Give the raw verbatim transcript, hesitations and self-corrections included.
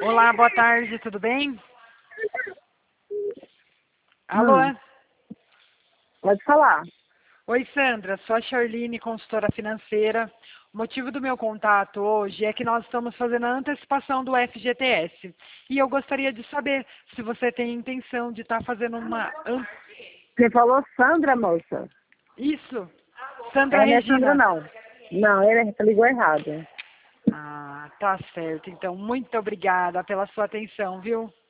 Olá, boa tarde, tudo bem? Alô? Hum, pode falar. Oi, Sandra, sou a Charline, consultora financeira. O motivo do meu contato hoje é que nós estamos fazendo a antecipação do F G T S. E eu gostaria de saber se você tem intenção de estar fazendo uma... an- Você falou Sandra, moça? Isso, Sandra É, não é Sandra, Regina. não. Não, ele ligou errado. Ah, tá certo. Então, muito obrigada pela sua atenção, viu?